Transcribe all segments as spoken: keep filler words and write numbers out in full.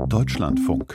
Deutschlandfunk.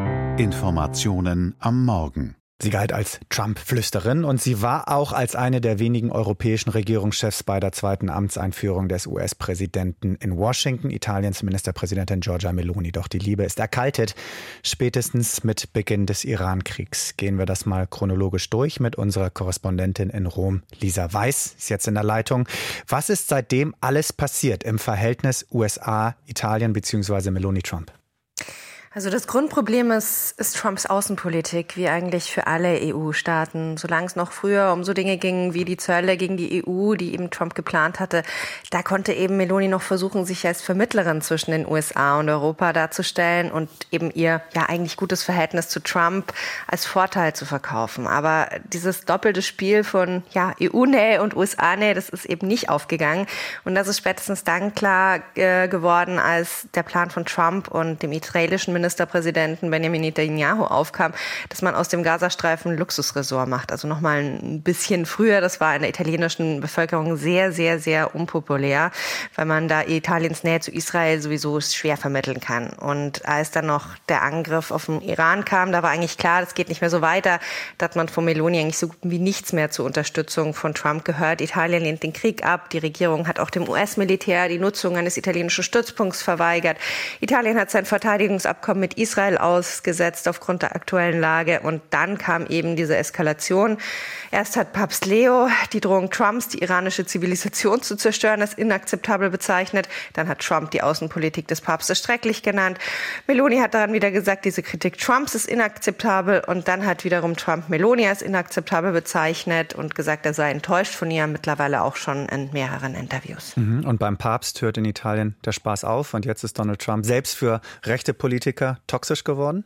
Informationen am Morgen. Sie galt als Trump-Flüsterin und sie war auch als eine der wenigen europäischen Regierungschefs bei der zweiten Amtseinführung des U S-Präsidenten in Washington, Italiens Ministerpräsidentin Giorgia Meloni. Doch die Liebe ist erkaltet, spätestens mit Beginn des Iran-Kriegs. Gehen wir das mal chronologisch durch mit unserer Korrespondentin in Rom, Lisa Weiß, ist jetzt in der Leitung. Was ist seitdem alles passiert im Verhältnis U S A-Italien bzw. Meloni-Trump? Also das Grundproblem ist, ist Trumps Außenpolitik, wie eigentlich für alle E U-Staaten. Solange es noch früher um so Dinge ging wie die Zölle gegen die E U, die eben Trump geplant hatte, da konnte eben Meloni noch versuchen, sich als Vermittlerin zwischen den U S A und Europa darzustellen und eben ihr ja eigentlich gutes Verhältnis zu Trump als Vorteil zu verkaufen. Aber dieses doppelte Spiel von ja, E U-Nähe und U S A-Nähe, das ist eben nicht aufgegangen. Und das ist spätestens dann klar äh, geworden, als der Plan von Trump und dem israelischen Ministerpräsidenten Benjamin Netanyahu aufkam, dass man aus dem Gazastreifen ein Luxusresort macht. Also noch mal ein bisschen früher. Das war in der italienischen Bevölkerung sehr, sehr, sehr unpopulär, weil man da Italiens Nähe zu Israel sowieso schwer vermitteln kann. Und als dann noch der Angriff auf den Iran kam, da war eigentlich klar, das geht nicht mehr so weiter. Da hat man von Meloni eigentlich so gut wie nichts mehr zur Unterstützung von Trump gehört. Italien lehnt den Krieg ab. Die Regierung hat auch dem U S-Militär die Nutzung eines italienischen Stützpunkts verweigert. Italien hat sein Verteidigungsabkommen mit Israel ausgesetzt aufgrund der aktuellen Lage. Und dann kam eben diese Eskalation. Erst hat Papst Leo die Drohung Trumps, die iranische Zivilisation zu zerstören, als inakzeptabel bezeichnet. Dann hat Trump die Außenpolitik des Papstes schrecklich genannt. Meloni hat daran wieder gesagt, diese Kritik Trumps ist inakzeptabel. Und dann hat wiederum Trump Meloni als inakzeptabel bezeichnet und gesagt, er sei enttäuscht von ihr, mittlerweile auch schon in mehreren Interviews. Und beim Papst hört in Italien der Spaß auf. Und jetzt ist Donald Trump selbst für rechte Politiker toxisch geworden?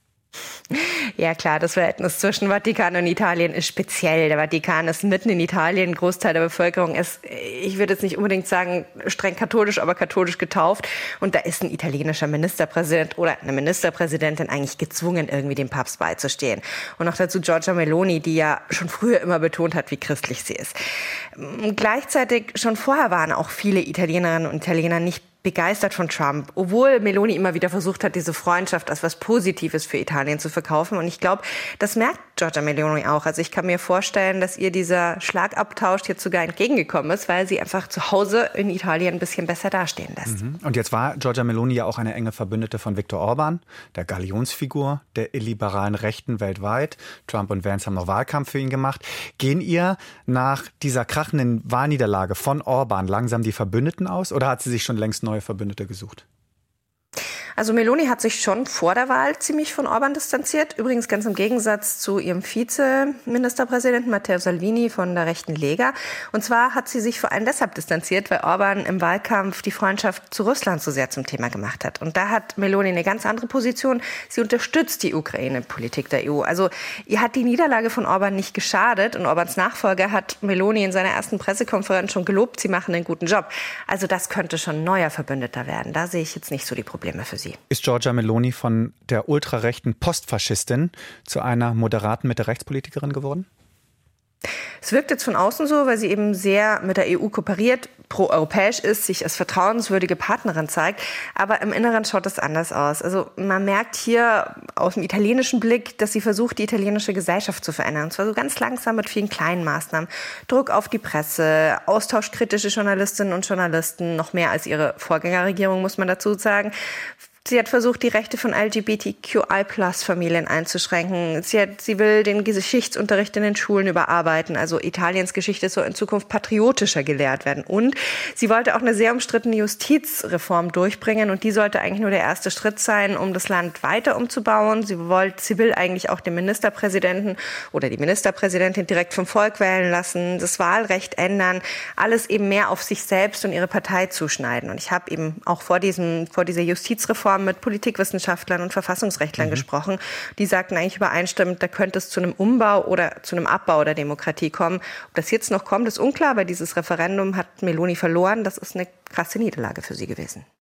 Ja klar, das Verhältnis zwischen Vatikan und Italien ist speziell. Der Vatikan ist mitten in Italien, ein Großteil der Bevölkerung ist, ich würde jetzt nicht unbedingt sagen streng katholisch, aber katholisch getauft. Und da ist ein italienischer Ministerpräsident oder eine Ministerpräsidentin eigentlich gezwungen, irgendwie dem Papst beizustehen. Und noch dazu Giorgia Meloni, die ja schon früher immer betont hat, wie christlich sie ist. Gleichzeitig, schon vorher waren auch viele Italienerinnen und Italiener nicht begeistert von Trump, obwohl Meloni immer wieder versucht hat, diese Freundschaft als was Positives für Italien zu verkaufen. Und ich glaube, das merkt Giorgia Meloni auch. Also ich kann mir vorstellen, dass ihr dieser Schlagabtausch jetzt sogar entgegengekommen ist, weil sie einfach zu Hause in Italien ein bisschen besser dastehen lässt. Mhm. Und jetzt war Giorgia Meloni ja auch eine enge Verbündete von Viktor Orban, der Galionsfigur der illiberalen Rechten weltweit. Trump und Vance haben noch Wahlkampf für ihn gemacht. Gehen ihr nach dieser krachenden Wahlniederlage von Orban langsam die Verbündeten aus oder hat sie sich schon längst neu neue Verbündete gesucht? Also Meloni hat sich schon vor der Wahl ziemlich von Orban distanziert. Übrigens ganz im Gegensatz zu ihrem Vizeministerpräsidenten Matteo Salvini von der rechten Lega. Und zwar hat sie sich vor allem deshalb distanziert, weil Orban im Wahlkampf die Freundschaft zu Russland so sehr zum Thema gemacht hat. Und da hat Meloni eine ganz andere Position. Sie unterstützt die Ukraine-Politik der E U. Also ihr hat die Niederlage von Orban nicht geschadet. Und Orbans Nachfolger hat Meloni in seiner ersten Pressekonferenz schon gelobt, sie machen einen guten Job. Also das könnte schon ein neuer Verbündeter werden. Da sehe ich jetzt nicht so die Probleme für sie. Ist Giorgia Meloni von der ultrarechten Postfaschistin zu einer moderaten Mitte-Rechtspolitikerin geworden? Es wirkt jetzt von außen so, weil sie eben sehr mit der E U kooperiert, pro-europäisch ist, sich als vertrauenswürdige Partnerin zeigt. Aber im Inneren schaut es anders aus. Also man merkt hier aus dem italienischen Blick, dass sie versucht, die italienische Gesellschaft zu verändern. Und zwar so ganz langsam mit vielen kleinen Maßnahmen. Druck auf die Presse, austauschkritische Journalistinnen und Journalisten, noch mehr als ihre Vorgängerregierung, muss man dazu sagen. Sie hat versucht, die Rechte von L G B T Q I Plus Familien einzuschränken. Sie, hat, sie will den Geschichtsunterricht in den Schulen überarbeiten. Also Italiens Geschichte soll in Zukunft patriotischer gelehrt werden. Und sie wollte auch eine sehr umstrittene Justizreform durchbringen. Und die sollte eigentlich nur der erste Schritt sein, um das Land weiter umzubauen. Sie, wollte, sie will eigentlich auch den Ministerpräsidenten oder die Ministerpräsidentin direkt vom Volk wählen lassen, das Wahlrecht ändern, alles eben mehr auf sich selbst und ihre Partei zuschneiden. Und ich habe eben auch vor, diesem, vor dieser Justizreform mit Politikwissenschaftlern und Verfassungsrechtlern mhm. gesprochen. Die sagten eigentlich übereinstimmend, da könnte es zu einem Umbau oder zu einem Abbau der Demokratie kommen. Ob das jetzt noch kommt, ist unklar, weil dieses Referendum hat Meloni verloren. Das ist eine krasse Niederlage für sie gewesen.